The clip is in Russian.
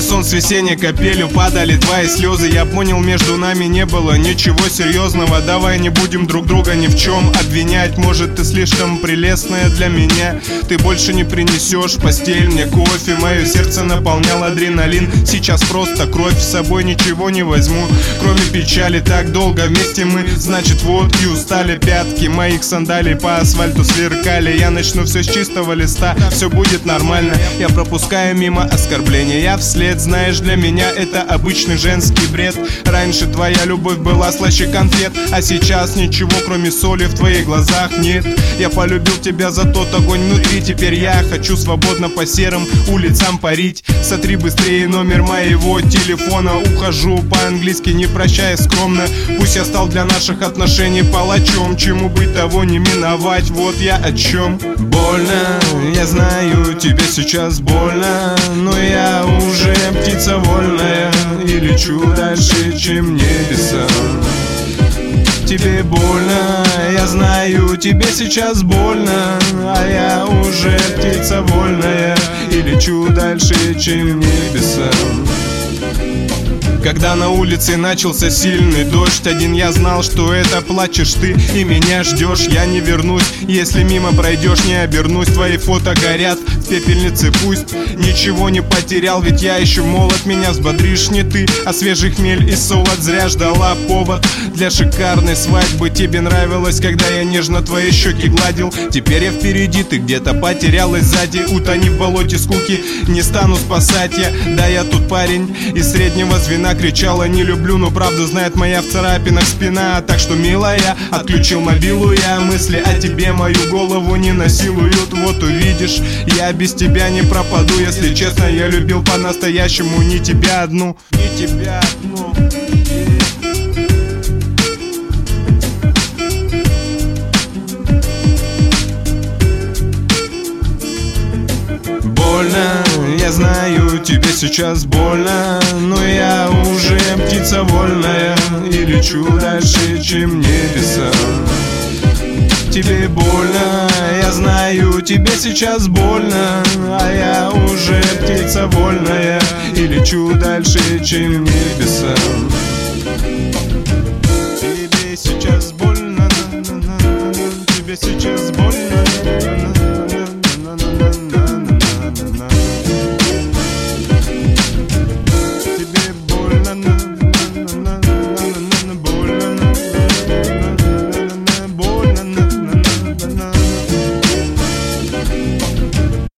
унисон с весенней капелью падали твои слезы. Я понял, между нами не было ничего серьезного. Давай не будем друг друга ни в чем обвинять. Может, ты слишком прелестная для меня. Ты больше не принесешь в постель мне кофе. Мое сердце наполнял адреналин. Сейчас просто кровь, с собой ничего не возьму, кроме печали. Так долго вместе мы, значит водки устали. Пятки моих сандалий по асфальту сверкали. Я начну все с чистого листа, все будет нормально. Я пропускаю мимо оскорбления, я вслед. Знаешь, для меня это обычный женский бред. Раньше твоя любовь была слаще конфет, а сейчас ничего, кроме соли в твоих глазах нет. Я полюбил тебя за тот огонь внутри. Теперь я хочу свободно по серым улицам парить. Сотри быстрее номер моего телефона. Ухожу по-английски, не прощаясь скромно. Пусть я стал для наших отношений палачом. Чему быть, того не миновать, вот я о чем. Больно, я знаю, тебе сейчас больно, но я уже птица вольная и лечу дальше, чем небеса. Тебе больно, я знаю, тебе сейчас больно, а я уже птица вольная и лечу дальше, чем небеса. Когда на улице начался сильный дождь, один я знал, что это плачешь ты и меня ждешь. Я не вернусь, если мимо пройдешь, не обернусь. Твои фото горят в пепельнице, пусть ничего не потерял, ведь я еще молод. Меня взбодришь не ты, а свежий хмель и солод. Зря ждала повод для шикарной свадьбы. Тебе нравилось, когда я нежно твои щеки гладил. Теперь я впереди, ты где-то потерялась сзади. Утони в болоте скуки, не стану спасать я. Да, я тут парень из среднего звена. Кричала не люблю, но правду знает моя в царапинах спина. Так что, милая, отключил мобилу я. Мысли о тебе мою голову не насилуют. Вот увидишь, я без тебя не пропаду. Если честно, я любил по-настоящему не тебя одну, не тебя одну. Больно, я знаю, тебе сейчас больно, но я уже птица вольная и лечу дальше, чем небеса. Тебе больно, я знаю, тебе сейчас больно, а я уже птица вольная и лечу дальше, чем небеса. Тебе сейчас больно, тебе сейчас больно.